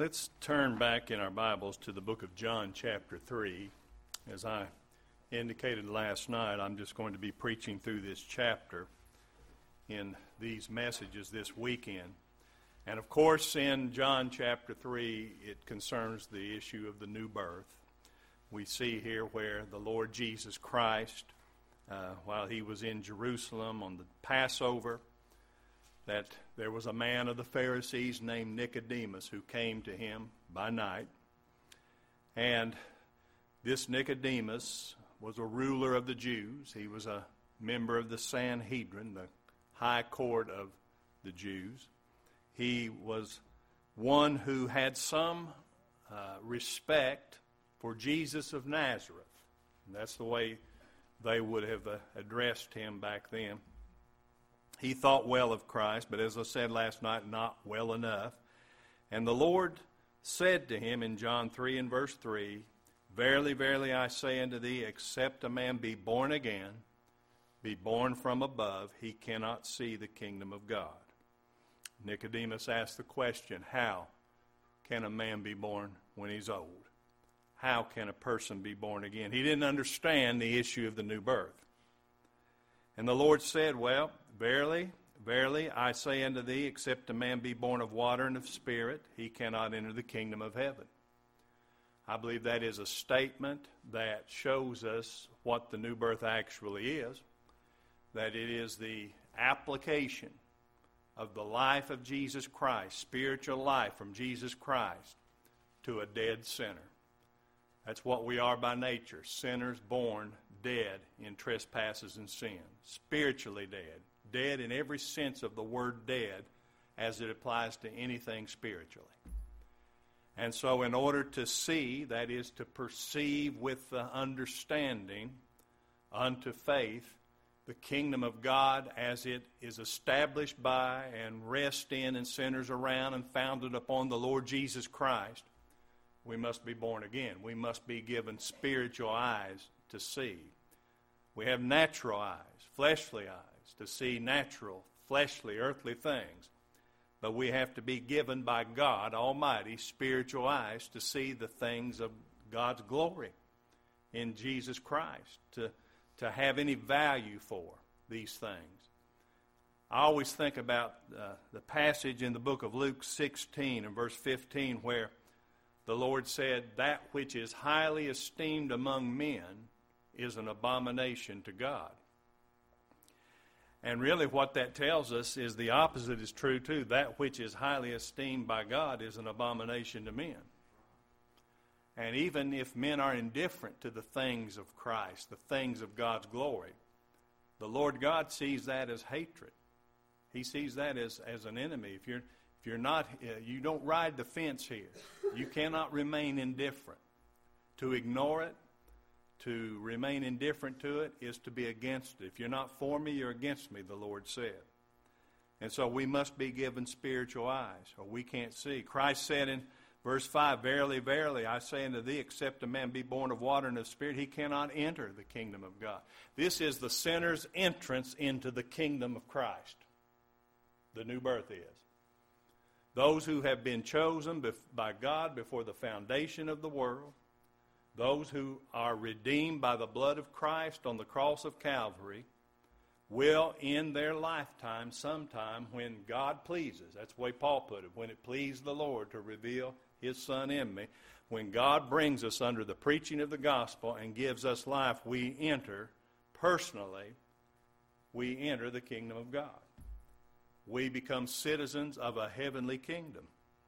Let's turn back in our Bibles to the book of John chapter 3. As I indicated last night, I'm just going to be preaching through this chapter in these messages this weekend. And of course, in John chapter 3, it concerns the issue of the new birth. We see here where the Lord Jesus Christ, while he was in Jerusalem on the Passover, that there was a man of the Pharisees named Nicodemus who came to him by night. And this Nicodemus was a ruler of the Jews. He was a member of the Sanhedrin, the high court of the Jews. He was one who had some respect for Jesus of Nazareth. And that's the way they would have addressed him back then. He thought well of Christ, but as I said last night, not well enough. And the Lord said to him in John 3 and verse 3, "Verily, verily, I say unto thee, except a man be born again, be born from above, he cannot see the kingdom of God." Nicodemus asked the question, how can a man be born when he's old? How can a person be born again? He didn't understand the issue of the new birth. And the Lord said, well, verily, verily, I say unto thee, except a man be born of water and of spirit, he cannot enter the kingdom of heaven. I believe that is a statement that shows us what the new birth actually is, that it is the application of the life of Jesus Christ, spiritual life from Jesus Christ, to a dead sinner. That's what we are by nature, sinners born dead in trespasses and sin, spiritually dead, dead in every sense of the word dead as it applies to anything spiritually. And so in order to see, that is to perceive with the understanding unto faith, the kingdom of God as it is established by and rests in and centers around and founded upon the Lord Jesus Christ, we must be born again. We must be given spiritual eyes to see. We have natural eyes, fleshly eyes, to see natural, fleshly, earthly things. But we have to be given by God Almighty spiritual eyes to see the things of God's glory in Jesus Christ, to have any value for these things. I always think about the passage in the book of Luke 16 and verse 15 where the Lord said, "That which is highly esteemed among men is an abomination to God." And really what that tells us is the opposite is true too. That which is highly esteemed by God is an abomination to men. And even if men are indifferent to the things of Christ, the things of God's glory, the Lord God sees that as hatred. He sees that as an enemy. If you're not, you don't ride the fence here. You cannot remain indifferent. To ignore it, to remain indifferent to it, is to be against it. If you're not for me, you're against me, the Lord said. And so we must be given spiritual eyes, or we can't see. Christ said in verse 5, "Verily, verily, I say unto thee, except a man be born of water and of spirit, he cannot enter the kingdom of God." This is the sinner's entrance into the kingdom of Christ. The new birth is. Those who have been chosen by God before the foundation of the world, those who are redeemed by the blood of Christ on the cross of Calvary, will in their lifetime sometime when God pleases, that's the way Paul put it, when it pleased the Lord to reveal His Son in me, when God brings us under the preaching of the gospel and gives us life, we enter, personally, we enter the kingdom of God. We become citizens of a heavenly kingdom.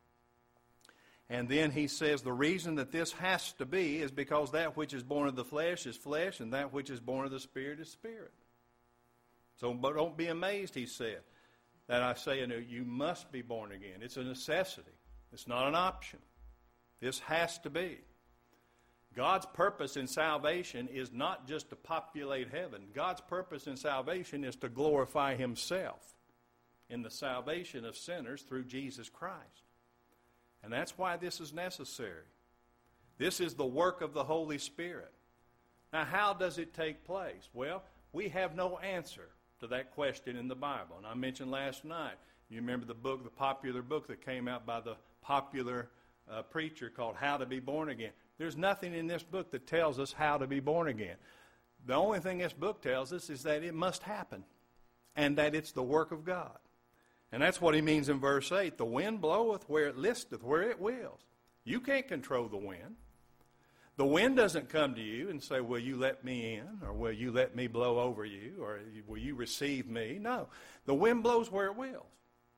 And then he says the reason that this has to be is because that which is born of the flesh is flesh, and that which is born of the spirit is spirit. So, but don't be amazed, he said, that I say unto you, you must be born again. It's a necessity. It's not an option. This has to be. God's purpose in salvation is not just to populate heaven. God's purpose in salvation is to glorify Himself in the salvation of sinners through Jesus Christ. And that's why this is necessary. This is the work of the Holy Spirit. Now, how does it take place? Well, we have no answer to that question in the Bible. And I mentioned last night, you remember the popular book that came out by the popular a preacher called How to Be Born Again. There's nothing in this book that tells us how to be born again. The only thing this book tells us is that it must happen and that it's the work of God. And that's what he means in verse 8. The wind bloweth where it listeth, where it wills. You can't control the wind. The wind doesn't come to you and say, will you let me in, or will you let me blow over you, or will you receive me? No. The wind blows where it wills.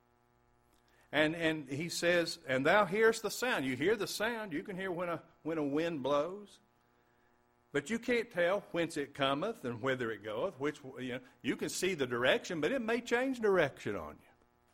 And he says, and thou hearest the sound. You hear the sound. You can hear when a wind blows. But you can't tell whence it cometh and whither it goeth. You can see the direction, but it may change direction on you.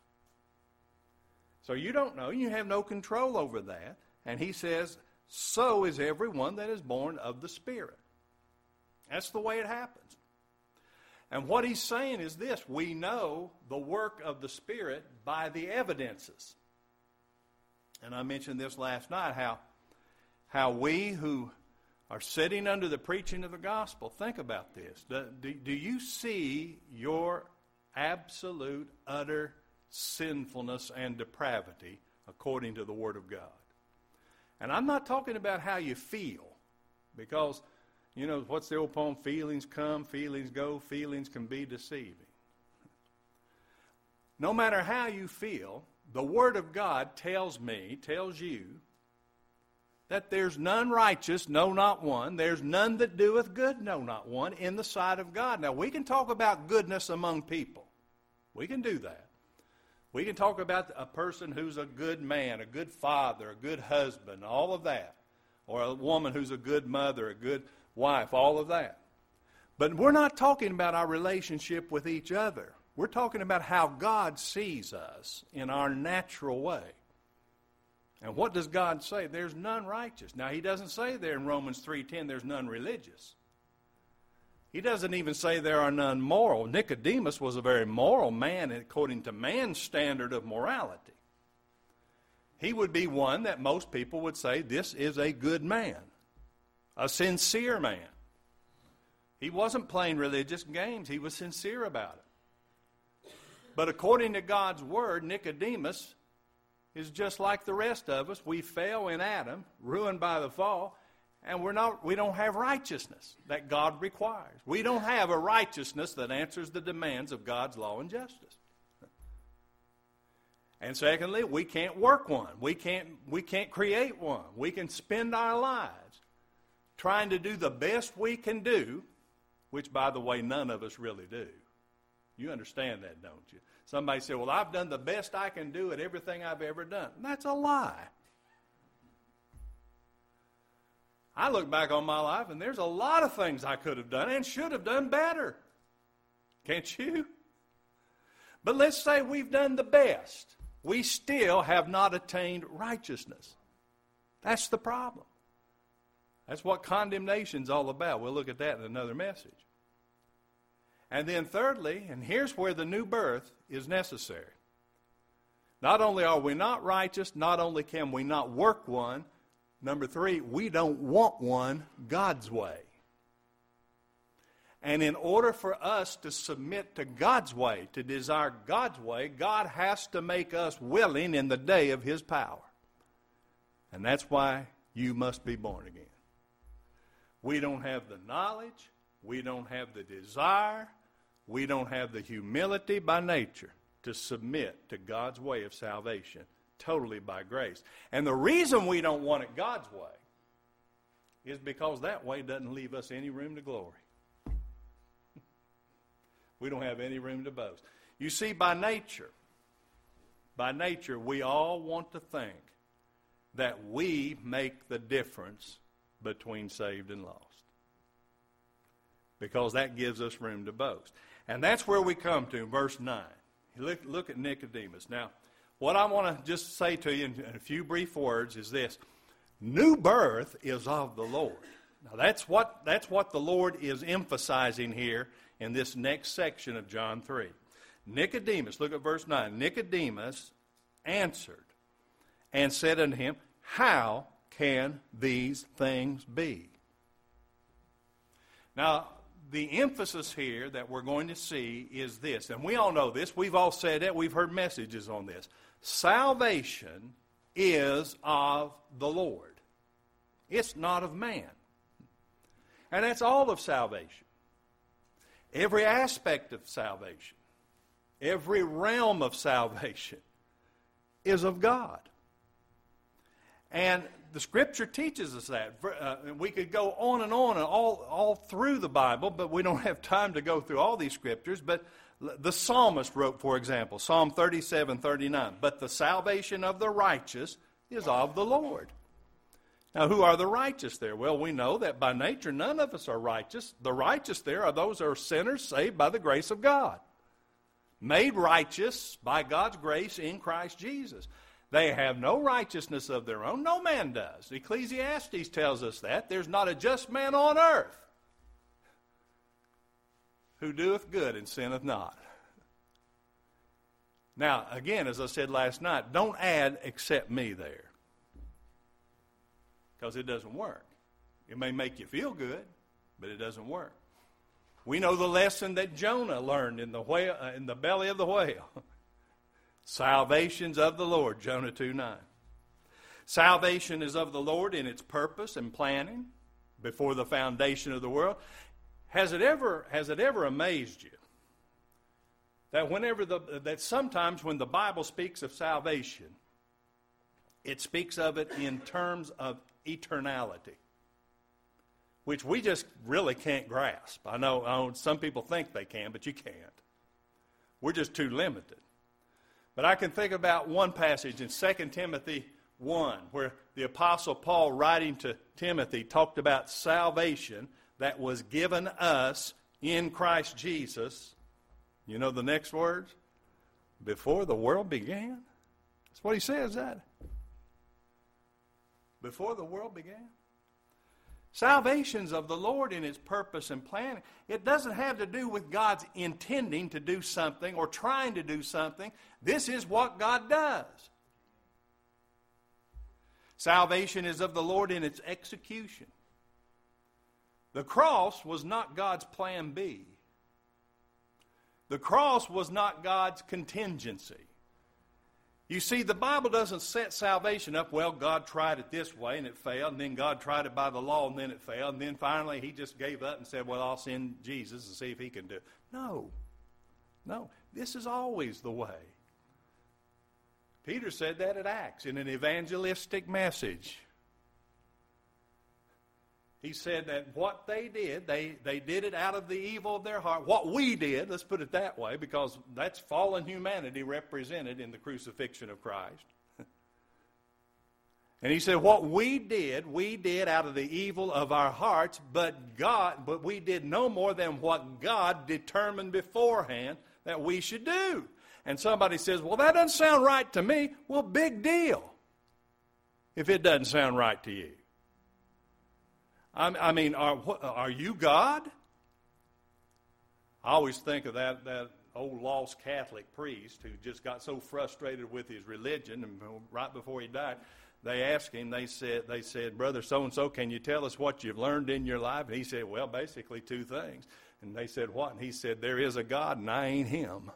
So you don't know. You have no control over that. And he says, so is everyone that is born of the Spirit. That's the way it happens. And what he's saying is this: we know the work of the Spirit by the evidences. And I mentioned this last night, how we who are sitting under the preaching of the gospel, think about this. Do you see your absolute, utter sinfulness and depravity according to the Word of God? And I'm not talking about how you feel, because, you know, what's the old poem? Feelings come, feelings go, feelings can be deceiving. No matter how you feel, the Word of God tells you, that there's none righteous, no, not one. There's none that doeth good, no, not one, in the sight of God. Now, we can talk about goodness among people. We can do that. We can talk about a person who's a good man, a good father, a good husband, all of that. Or a woman who's a good mother, a good wife, all of that. But we're not talking about our relationship with each other. We're talking about how God sees us in our natural way. And what does God say? There's none righteous. Now, he doesn't say there in Romans 3:10 there's none religious. He doesn't even say there are none moral. Nicodemus was a very moral man according to man's standard of morality. He would be one that most people would say, this is a good man, a sincere man. He wasn't playing religious games. He was sincere about it. But according to God's Word, Nicodemus is just like the rest of us. We fell in Adam, ruined by the fall, and we don't have righteousness that God requires. We don't have a righteousness that answers the demands of God's law and justice. And secondly, we can't work one. We can't create one. We can spend our lives trying to do the best we can do, which, by the way, none of us really do. You understand that, don't you? Somebody said, well, I've done the best I can do at everything I've ever done. That's a lie. I look back on my life, and there's a lot of things I could have done and should have done better. Can't you? But let's say we've done the best. We still have not attained righteousness. That's the problem. That's what condemnation's all about. We'll look at that in another message. And then thirdly, and here's where the new birth is necessary. Not only are we not righteous, not only can we not work one, number three, we don't want one God's way. And in order for us to submit to God's way, to desire God's way, God has to make us willing in the day of His power. And that's why you must be born again. We don't have the knowledge, we don't have the desire, we don't have the humility by nature to submit to God's way of salvation, totally by grace. And the reason we don't want it God's way is because that way doesn't leave us any room to glory. We don't have any room to boast. You see, by nature, we all want to think that we make the difference between saved and lost, because that gives us room to boast. And that's where we come to verse 9. Look at Nicodemus. Now, what I want to just say to you in a few brief words is this: new birth is of the Lord. Now, that's what the Lord is emphasizing here in this next section of John 3. Nicodemus, look at verse 9. Nicodemus answered and said unto him, how can these things be? Now, the emphasis here that we're going to see is this, and we all know this. We've all said it. We've heard messages on this. Salvation is of the Lord. It's not of man. And that's all of salvation. Every aspect of salvation, every realm of salvation is of God. And the Scripture teaches us that. We could go on and all through the Bible, but we don't have time to go through all these Scriptures. But the psalmist wrote, for example, Psalm 37:39, "But the salvation of the righteous is of the Lord." Now, who are the righteous there? Well, we know that by nature none of us are righteous. The righteous there are those who are sinners saved by the grace of God, made righteous by God's grace in Christ Jesus. They have no righteousness of their own. No man does. Ecclesiastes tells us that. There's not a just man on earth who doeth good and sinneth not. Now, again, as I said last night, don't add "except me" there, because it doesn't work. It may make you feel good, but it doesn't work. We know the lesson that Jonah learned in the belly of the whale. Salvation's of the Lord, Jonah 2:9. Salvation is of the Lord in its purpose and planning before the foundation of the world. Has it ever amazed you that that sometimes when the Bible speaks of salvation, it speaks of it in terms of eternality, which we just really can't grasp. I know some people think they can, but you can't. We're just too limited. But I can think about one passage in 2 Timothy 1 where the Apostle Paul, writing to Timothy, talked about salvation that was given us in Christ Jesus. You know the next words? Before the world began. That's what he says, that. Before the world began. Salvation's of the Lord in its purpose and planning. It doesn't have to do with God's intending to do something or trying to do something. This is what God does. Salvation is of the Lord in its execution. The cross was not God's plan B. The cross was not God's contingency. You see, the Bible doesn't set salvation up, well, God tried it this way and it failed, and then God tried it by the law and then it failed, and then finally he just gave up and said, well, I'll send Jesus and see if he can do it. No. This is always the way. Peter said that at Acts in an evangelistic message. He said that what they did, they did it out of the evil of their heart. What we did, let's put it that way, because that's fallen humanity represented in the crucifixion of Christ. And he said, what we did out of the evil of our hearts, but we did no more than what God determined beforehand that we should do. And somebody says, well, that doesn't sound right to me. Well, big deal if it doesn't sound right to you. I mean, are you God? I always think of that old lost Catholic priest who just got so frustrated with his religion, and right before he died, they asked him, they said, Brother so-and-so, can you tell us what you've learned in your life? And he said, well, basically two things. And they said, what? And he said, there is a God and I ain't him.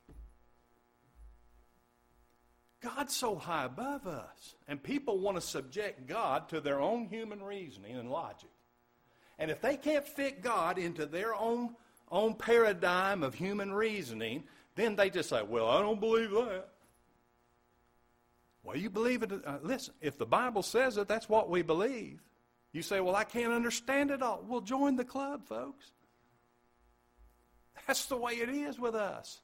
God's so high above us, and people want to subject God to their own human reasoning and logic. And if they can't fit God into their own paradigm of human reasoning, then they just say, well, I don't believe that. Well, you believe it. Listen, if the Bible says it, that's what we believe. You say, well, I can't understand it all. Well, join the club, folks. That's the way it is with us.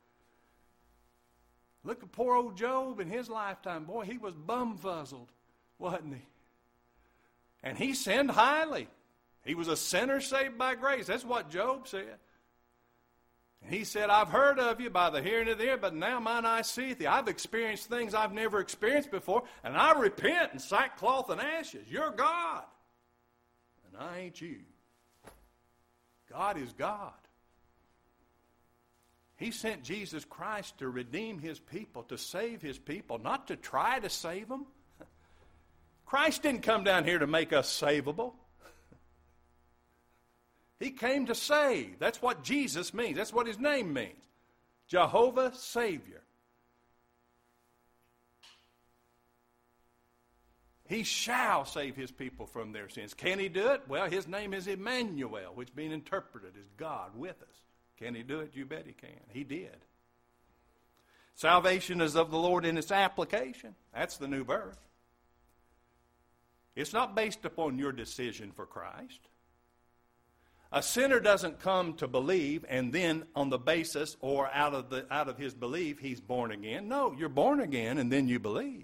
Look at poor old Job in his lifetime. Boy, he was bumfuzzled, wasn't he? And he sinned highly. He was a sinner saved by grace. That's what Job said. And he said, I've heard of you by the hearing of the ear, but now mine eye seeth thee. I've experienced things I've never experienced before, and I repent in sackcloth and ashes. You're God, and I ain't you. God is God. He sent Jesus Christ to redeem his people, to save his people, not to try to save them. Christ didn't come down here to make us savable. He came to save. That's what Jesus means. That's what his name means. Jehovah Savior. He shall save his people from their sins. Can he do it? Well, his name is Emmanuel, which being interpreted is God with us. Can he do it? You bet he can. He did. Salvation is of the Lord in its application. That's the new birth. It's not based upon your decision for Christ. A sinner doesn't come to believe and then on the basis or out of his belief he's born again. No, you're born again and then you believe.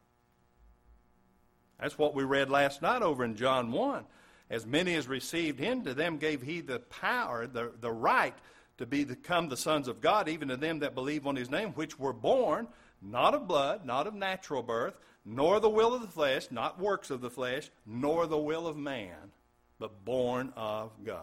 That's what we read last night over in John 1. As many as received him, to them gave he the power, the right to become the sons of God, even to them that believe on his name, which were born, not of blood, not of natural birth, nor the will of the flesh, not works of the flesh, nor the will of man, but born of God.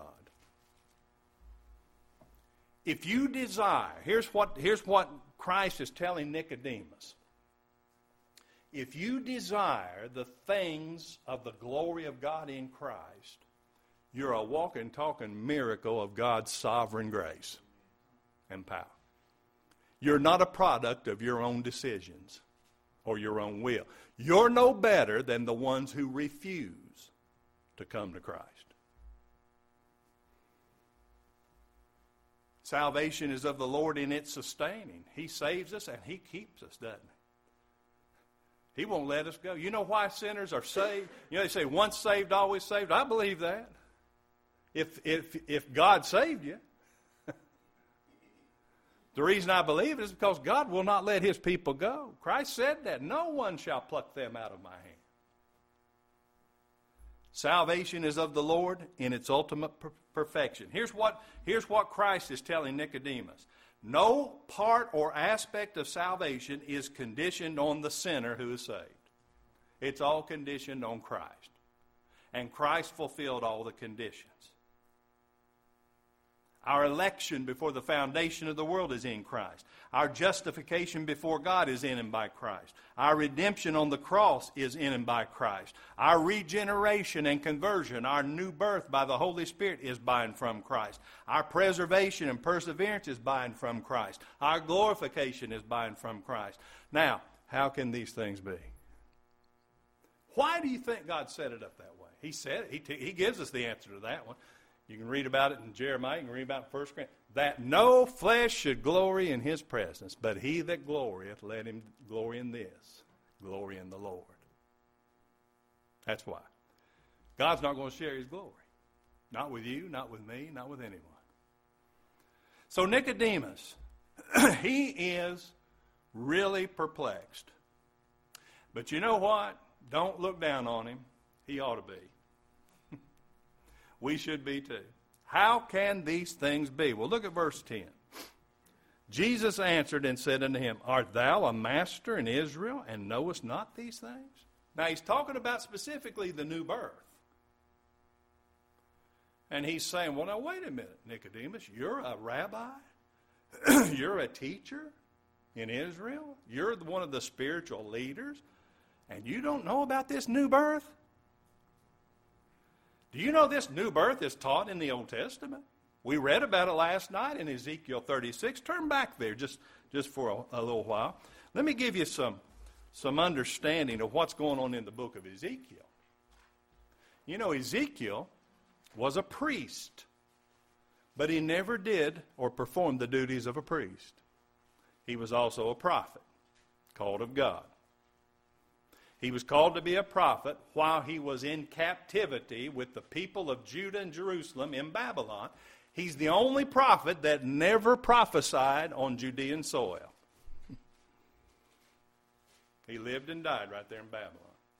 If you desire, here's what Christ is telling Nicodemus. If you desire the things of the glory of God in Christ, you're a walking, talking miracle of God's sovereign grace and power. You're not a product of your own decisions or your own will. You're no better than the ones who refuse to come to Christ. Salvation is of the Lord in its sustaining. He saves us and he keeps us, doesn't he? He won't let us go. You know why sinners are saved? You know, they say once saved, always saved. I believe that. If God saved you. The reason I believe it is because God will not let his people go. Christ said that. No one shall pluck them out of my hand. Salvation is of the Lord in its ultimate perfection. Here's what Christ is telling Nicodemus. No part or aspect of salvation is conditioned on the sinner who is saved. It's all conditioned on Christ. And Christ fulfilled all the conditions. Our election before the foundation of the world is in Christ. Our justification before God is in and by Christ. Our redemption on the cross is in and by Christ. Our regeneration and conversion, our new birth by the Holy Spirit is by and from Christ. Our preservation and perseverance is by and from Christ. Our glorification is by and from Christ. Now, how can these things be? Why do you think God set it up that way? He said it. He gives us the answer to that one. You can read about it in Jeremiah. You can read about it in 1 Corinthians. That no flesh should glory in his presence, but he that glorieth, let him glory in this. Glory in the Lord. That's why. God's not going to share his glory. Not with you, not with me, not with anyone. So Nicodemus, he is really perplexed. But you know what? Don't look down on him. He ought to be. We should be too. How can these things be? Well, look at verse 10. Jesus answered and said unto him, Art thou a master in Israel, and knowest not these things? Now, he's talking about specifically the new birth. And he's saying, well, now, wait a minute, Nicodemus. You're a rabbi? You're a teacher in Israel? You're one of the spiritual leaders? And you don't know about this new birth? Do you know this new birth is taught in the Old Testament? We read about it last night in Ezekiel 36. Turn back there just for a little while. Let me give you some understanding of what's going on in the book of Ezekiel. You know, Ezekiel was a priest, but he never did or performed the duties of a priest. He was also a prophet, called of God. He was called to be a prophet while he was in captivity with the people of Judah and Jerusalem in Babylon. He's the only prophet that never prophesied on Judean soil. He lived and died right there in Babylon.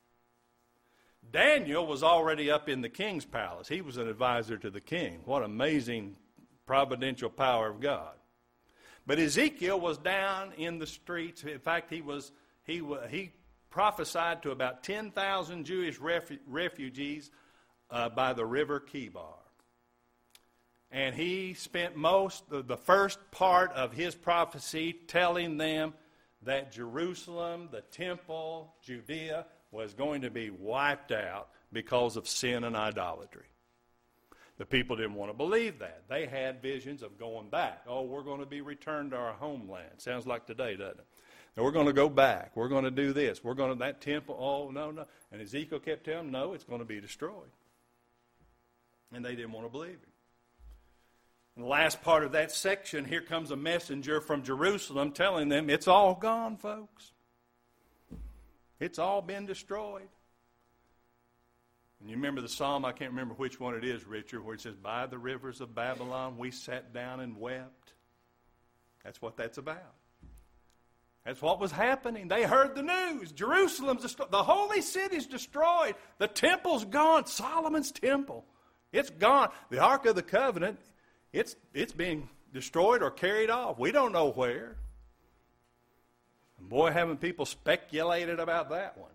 Daniel was already up in the king's palace. He was an advisor to the king. What amazing providential power of God. But Ezekiel was down in the streets. In fact, he prophesied to about 10,000 Jewish refugees by the river Kibar. And he spent the first part of his prophecy telling them that Jerusalem, the temple, Judea, was going to be wiped out because of sin and idolatry. The people didn't want to believe that. They had visions of going back. Oh, we're going to be returned to our homeland. Sounds like today, doesn't it? And we're going to go back. We're going to do this. We're going to that temple. Oh, no, no. And Ezekiel kept telling them, no, it's going to be destroyed. And they didn't want to believe him. In the last part of that section, here comes a messenger from Jerusalem telling them, it's all gone, folks. It's all been destroyed. And you remember the psalm, I can't remember which one it is, Richard, where it says, by the rivers of Babylon we sat down and wept. That's what that's about. That's what was happening. They heard the news. Jerusalem's destroyed. The holy city's destroyed. The temple's gone. Solomon's temple. It's gone. The Ark of the Covenant, it's being destroyed or carried off. We don't know where. And boy, haven't people speculated about that one.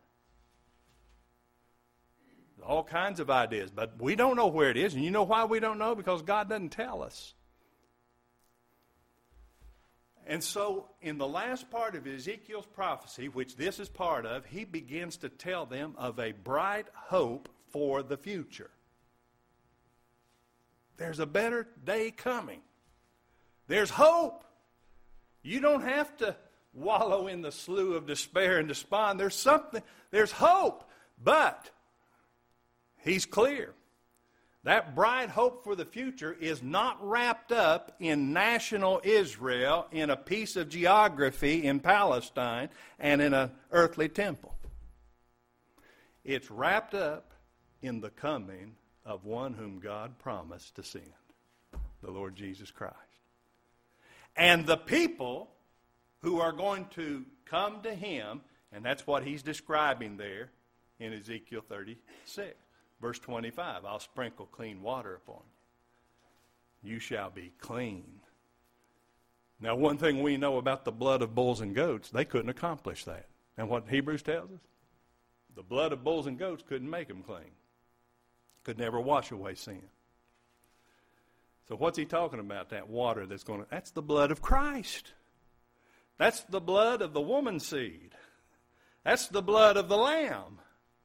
All kinds of ideas. But we don't know where it is. And you know why we don't know? Because God doesn't tell us. And so, in the last part of Ezekiel's prophecy, which this is part of, he begins to tell them of a bright hope for the future. There's a better day coming. There's hope. You don't have to wallow in the slough of despair and despond. There's hope. But, he's clear. That bright hope for the future is not wrapped up in national Israel, in a piece of geography in Palestine, and in an earthly temple. It's wrapped up in the coming of one whom God promised to send, the Lord Jesus Christ. And the people who are going to come to him, and that's what he's describing there in Ezekiel 36. Verse 25, I'll sprinkle clean water upon you. You shall be clean. Now, one thing we know about the blood of bulls and goats, they couldn't accomplish that. And what Hebrews tells us? The blood of bulls and goats couldn't make them clean. Could never wash away sin. So what's he talking about, that water that's the blood of Christ. That's the blood of the woman's seed. That's the blood of the Lamb.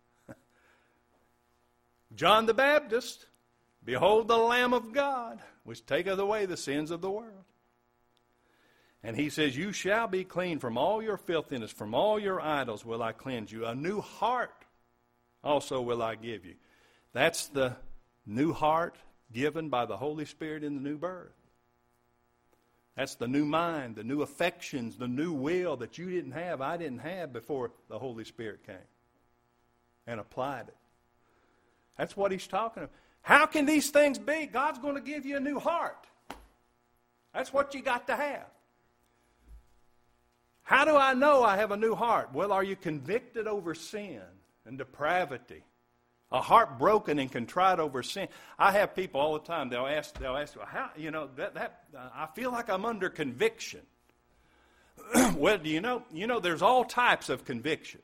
John the Baptist, behold the Lamb of God, which taketh away the sins of the world. And he says, you shall be clean from all your filthiness, from all your idols will I cleanse you. A new heart also will I give you. That's the new heart given by the Holy Spirit in the new birth. That's the new mind, the new affections, the new will that you didn't have, I didn't have before the Holy Spirit came and applied it. That's what he's talking about. How can these things be? God's going to give you a new heart. That's what you got to have. How do I know I have a new heart? Well, are you convicted over sin and depravity? A heart broken and contrite over sin. I have people all the time, they'll ask, how, I feel like I'm under conviction. Well, do you know, there's all types of conviction.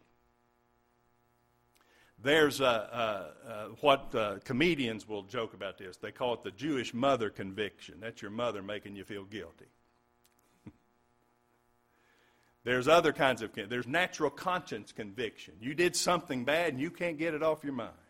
There's what comedians will joke about this. They call it the Jewish mother conviction. That's your mother making you feel guilty. There's other kinds of there's natural conscience conviction. You did something bad and you can't get it off your mind.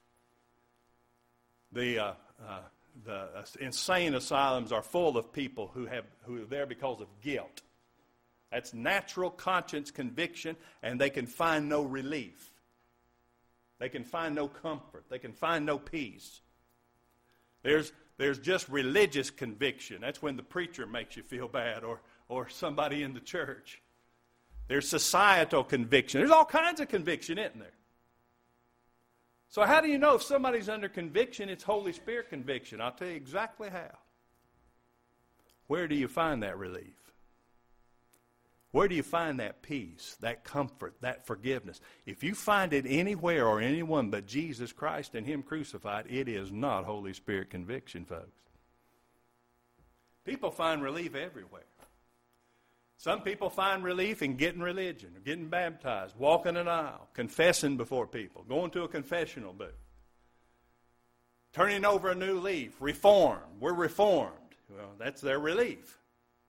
The insane asylums are full of people who are there because of guilt. That's natural conscience conviction, and they can find no relief. They can find no comfort. They can find no peace. There's just religious conviction. That's when the preacher makes you feel bad, or somebody in the church. There's societal conviction. There's all kinds of conviction, isn't there? So how do you know if somebody's under conviction? It's Holy Spirit conviction. I'll tell you exactly how. Where do you find that relief? Where do you find that peace, that comfort, that forgiveness? If you find it anywhere or anyone but Jesus Christ and Him crucified, it is not Holy Spirit conviction, folks. People find relief everywhere. Some people find relief in getting religion, or getting baptized, walking an aisle, confessing before people, going to a confessional booth, turning over a new leaf, reformed. We're reformed. Well, that's their relief.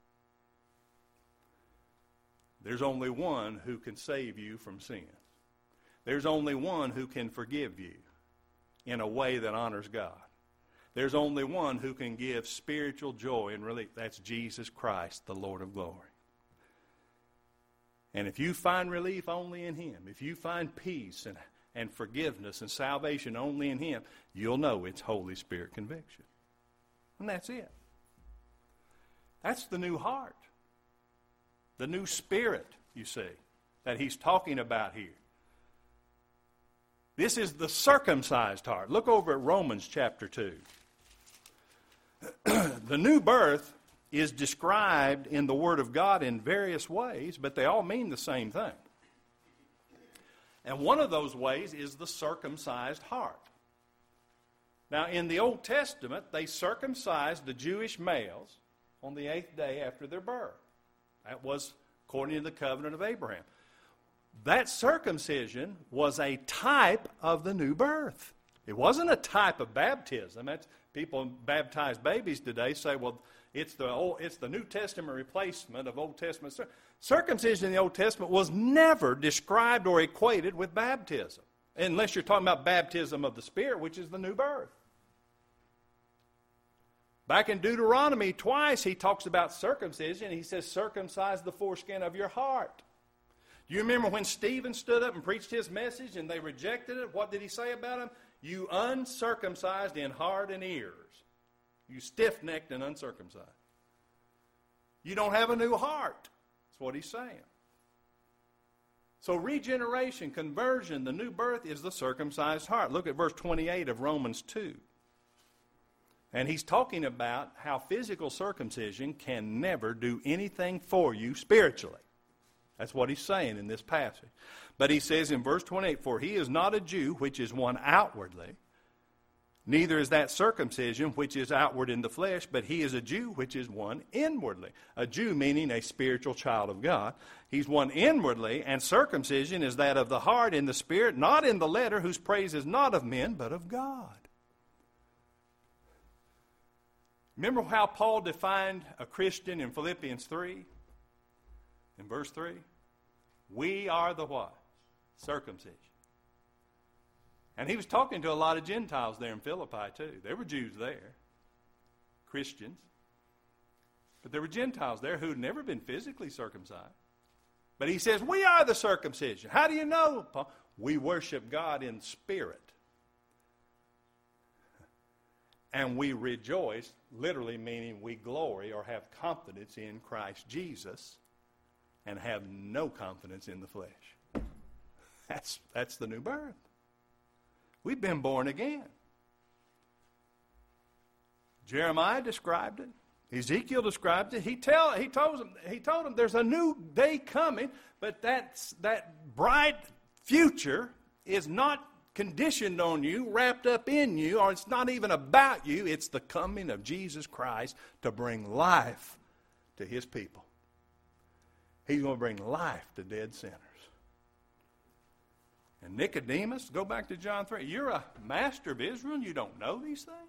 There's only one who can save you from sin. There's only one who can forgive you in a way that honors God. There's only one who can give spiritual joy and relief. That's Jesus Christ, the Lord of glory. And if you find relief only in Him, if you find peace and forgiveness and salvation only in Him, you'll know it's Holy Spirit conviction. And that's it. That's the new heart. The new spirit, you see, that he's talking about here. This is the circumcised heart. Look over at Romans chapter 2. The new birth is described in the Word of God in various ways, but they all mean the same thing. And one of those ways is the circumcised heart. Now, in the Old Testament, they circumcised the Jewish males on the 8th day after their birth. That was according to the covenant of Abraham. That circumcision was a type of the new birth. It wasn't a type of baptism. That's, people baptize babies today say, well, it's the New Testament replacement of Old Testament. Circumcision in the Old Testament was never described or equated with baptism, unless you're talking about baptism of the Spirit, which is the new birth. Back in Deuteronomy, twice he talks about circumcision. He says, circumcise the foreskin of your heart. Do you remember when Stephen stood up and preached his message and they rejected it? What did he say about him? You uncircumcised in heart and ears. You stiff-necked and uncircumcised. You don't have a new heart. That's what he's saying. So regeneration, conversion, the new birth is the circumcised heart. Look at verse 28 of Romans 2. And he's talking about how physical circumcision can never do anything for you spiritually. That's what he's saying in this passage. But he says in verse 28, for he is not a Jew, which is one outwardly, neither is that circumcision, which is outward in the flesh, but he is a Jew, which is one inwardly. A Jew meaning a spiritual child of God. He's one inwardly, and circumcision is that of the heart in the spirit, not in the letter, whose praise is not of men, but of God. Remember how Paul defined a Christian in Philippians 3? In verse 3? We are the what? Circumcision. And he was talking to a lot of Gentiles there in Philippi too. There were Jews there, Christians. But there were Gentiles there who had never been physically circumcised. But he says, we are the circumcision. How do you know, Paul? We worship God in spirit. And we rejoice, literally meaning we glory or have confidence in Christ Jesus and have no confidence in the flesh. That's the new birth. We've been born again. Jeremiah described it. Ezekiel described it. He told them there's a new day coming, but that bright future is not conditioned on you, wrapped up in you, or it's not even about you. It's the coming of Jesus Christ to bring life to his people. He's going to bring life to dead sinners. And Nicodemus, go back to John 3. You're a master of Israel and you don't know these things?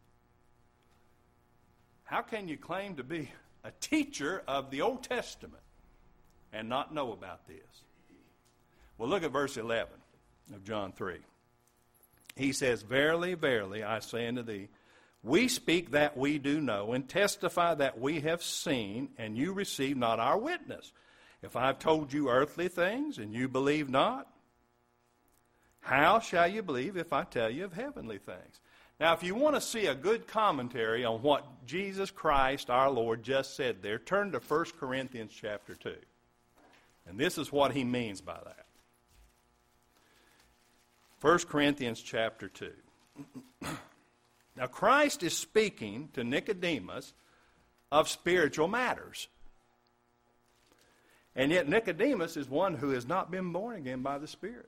How can you claim to be a teacher of the Old Testament and not know about this? Well, look at verse 11 of John 3. He says, verily, verily, I say unto thee, we speak that we do know, and testify that we have seen, and you receive not our witness. If I have told you earthly things, and you believe not, how shall you believe if I tell you of heavenly things? Now, if you want to see a good commentary on what Jesus Christ, our Lord, just said there, turn to 1 Corinthians chapter 2. And this is what he means by that. 1 Corinthians chapter 2. Now, Christ is speaking to Nicodemus of spiritual matters. And yet Nicodemus is one who has not been born again by the Spirit.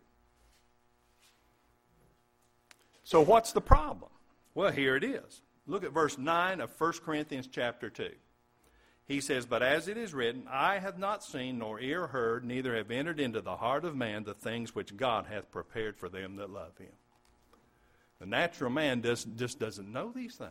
So what's the problem? Well, here it is. Look at verse 9 of 1 Corinthians chapter 2. He says, but as it is written, eye hath not seen, nor ear heard, neither have entered into the heart of man the things which God hath prepared for them that love him. The natural man just doesn't know these things.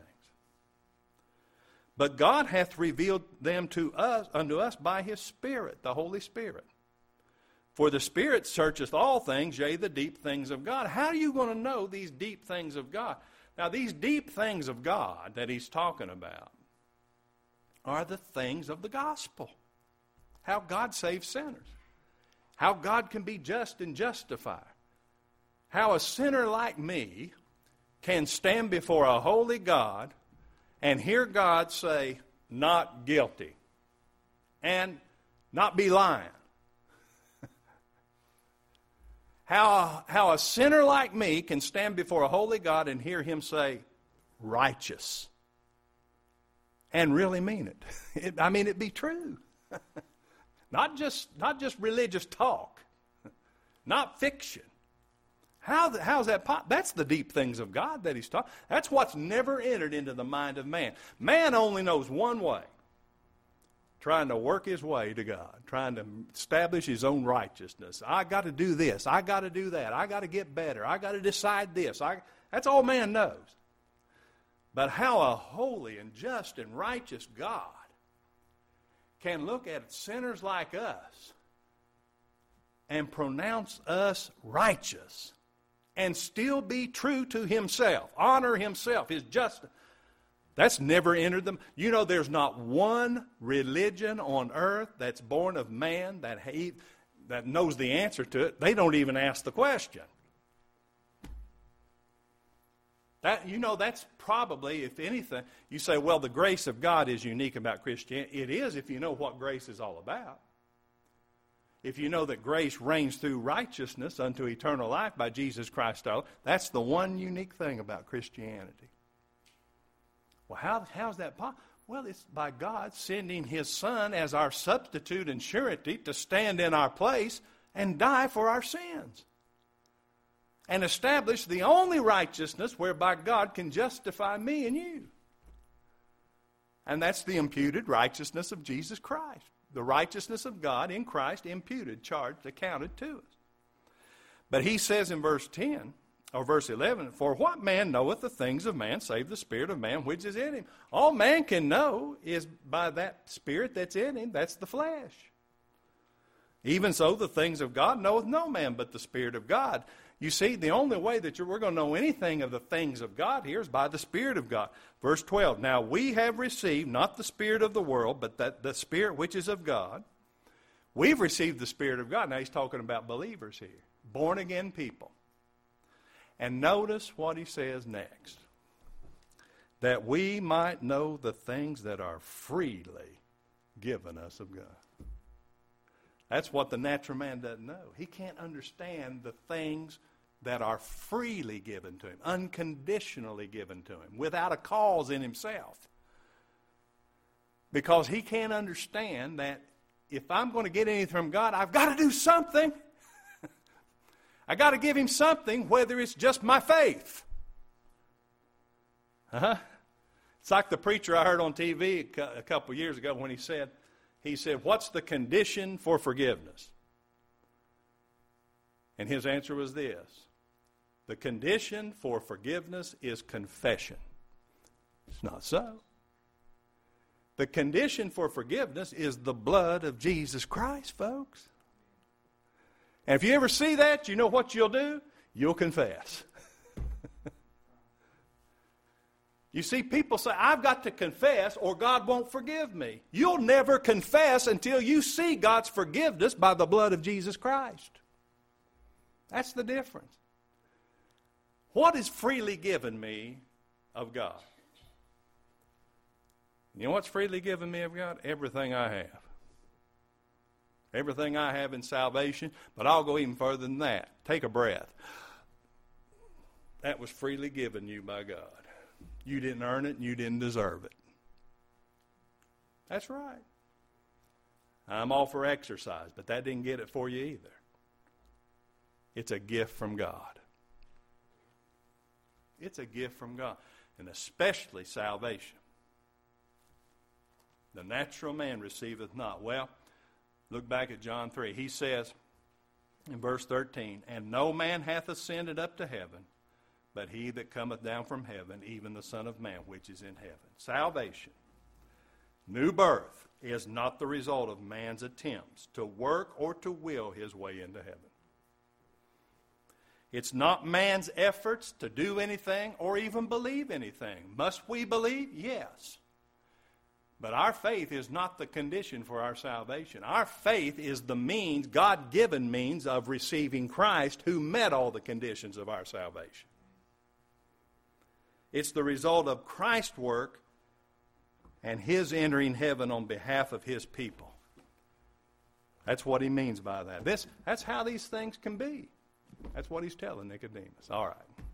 But God hath revealed them unto us by his Spirit, the Holy Spirit. For the Spirit searcheth all things, yea, the deep things of God. How are you going to know these deep things of God? Now, these deep things of God that he's talking about are the things of the gospel. How God saves sinners. How God can be just and justify. How a sinner like me can stand before a holy God and hear God say, not guilty, and not be lying. How a sinner like me can stand before a holy God and hear Him say, righteous, and really mean it. It'd be true. Not just religious talk, not fiction. How's that possible? That's the deep things of God that He's taught. That's what's never entered into the mind of man. Man only knows one way. Trying to work his way to God, trying to establish his own righteousness. I got to do this. I got to do that. I got to get better. I got to decide this. That's all man knows. But how a holy and just and righteous God can look at sinners like us and pronounce us righteous and still be true to Himself, honor Himself, His justice. That's never entered them. You know, there's not one religion on earth that's born of man that knows the answer to it. They don't even ask the question. That's probably, if anything, you say, well, the grace of God is unique about Christianity. It is if you know what grace is all about. If you know that grace reigns through righteousness unto eternal life by Jesus Christ our Lord, that's the one unique thing about Christianity. Well, how's that possible? Well, it's by God sending His Son as our substitute and surety to stand in our place and die for our sins. And establish the only righteousness whereby God can justify me and you. And that's the imputed righteousness of Jesus Christ. The righteousness of God in Christ imputed, charged, accounted to us. But He says in verse 10, or verse 11, for what man knoweth the things of man, save the spirit of man which is in him? All man can know is by that spirit that's in him, that's the flesh. Even so, the things of God knoweth no man but the Spirit of God. You see, the only way that we're going to know anything of the things of God here is by the Spirit of God. Verse 12, now we have received not the spirit of the world, but that the Spirit which is of God. We've received the Spirit of God. Now he's talking about believers here, born again people. And notice what he says next. That we might know the things that are freely given us of God. That's what the natural man doesn't know. He can't understand the things that are freely given to him, unconditionally given to him, without a cause in himself. Because he can't understand that if I'm going to get anything from God, I've got to do something. I got to give Him something, whether it's just my faith. It's like the preacher I heard on TV a couple of years ago when he said, what's the condition for forgiveness? And his answer was this: the condition for forgiveness is confession. It's not so. The condition for forgiveness is the blood of Jesus Christ, folks. And if you ever see that, you know what you'll do? You'll confess. You see, people say, I've got to confess or God won't forgive me. You'll never confess until you see God's forgiveness by the blood of Jesus Christ. That's the difference. What is freely given me of God? You know what's freely given me of God? Everything I have. Everything I have in salvation, but I'll go even further than that. Take a breath. That was freely given you by God. You didn't earn it and you didn't deserve it. That's right. I'm all for exercise, but that didn't get it for you either. It's a gift from God. It's a gift from God, and especially salvation. The natural man receiveth not. Well, look back at John 3. He says in verse 13, and no man hath ascended up to heaven, but he that cometh down from heaven, even the Son of Man, which is in heaven. Salvation, new birth, is not the result of man's attempts to work or to will his way into heaven. It's not man's efforts to do anything or even believe anything. Must we believe? Yes. But our faith is not the condition for our salvation. Our faith is the means, God-given means, of receiving Christ, who met all the conditions of our salvation. It's the result of Christ's work and His entering heaven on behalf of His people. That's what he means by that. That's how these things can be. That's what he's telling Nicodemus. All right.